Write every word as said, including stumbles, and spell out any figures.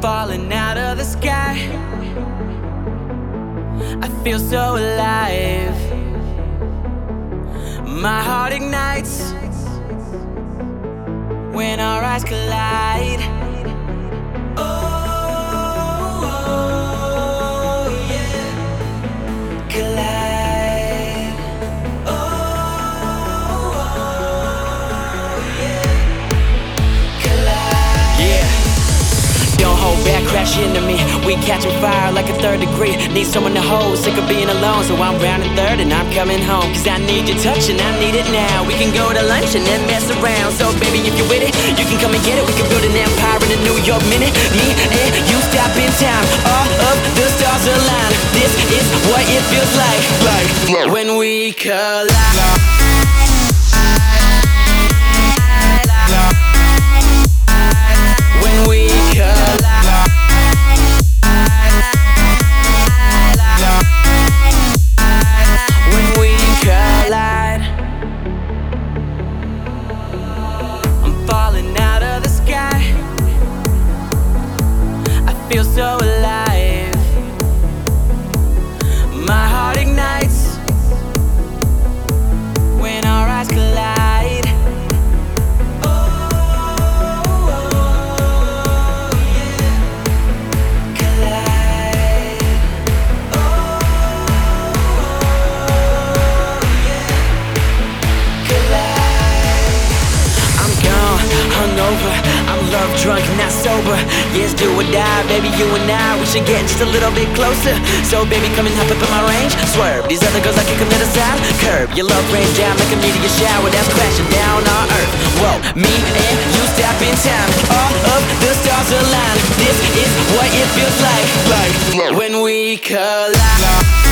falling out of the sky. I feel so alive. My heart ignites when our eyes collide. Oh, oh yeah, collide. Oh, oh yeah, collide. Yeah. Don't hold back, crash into me. We catching fire like a third degree. Need someone to hold, sick of being alone. So I'm rounding third and I'm coming home. Cause I need your touch and I need it now. We can go to lunch and then mess around. So baby, if you're with it, you can come and get it. We can build an empire in a New York minute. Me and you stop in time. All of the stars align. This is what it feels like, like, like when we collide. When we collide. When we collide. I'm falling out of the sky. I feel so alive. My heart ignites when our eyes collide. I'm love drunk, not sober. Yes, do or die, baby, you and I, we should get just a little bit closer. So baby, come and hop up in my range. Swerve, these other girls I kick them to the side. Curb, your love rains down like a meteor shower that's crashing down our earth. Whoa, me and you stop in time. All of the stars align. This is what it feels like, like when we collide.